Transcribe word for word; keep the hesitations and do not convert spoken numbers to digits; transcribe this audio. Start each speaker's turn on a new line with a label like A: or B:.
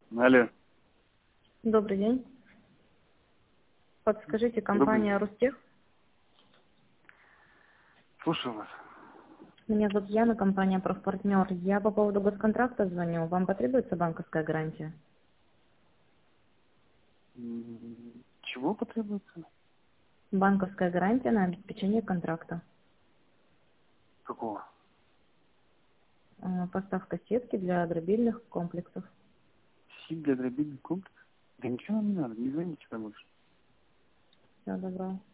A: Алло.
B: Добрый день. Подскажите, компания Рустех?
A: Слушаю вас.
B: Меня зовут Яна, компания Профпартнер. Я по поводу госконтракта звоню. Вам потребуется банковская гарантия?
A: М, Чего потребуется?
B: Банковская гарантия на обеспечение контракта.
A: Какого?
B: Э, Поставка сетки для дробильных комплексов.
A: Сеть для дробильных комплекс? Да ничего нам не надо, не звоните, больше.
B: Всего доброго.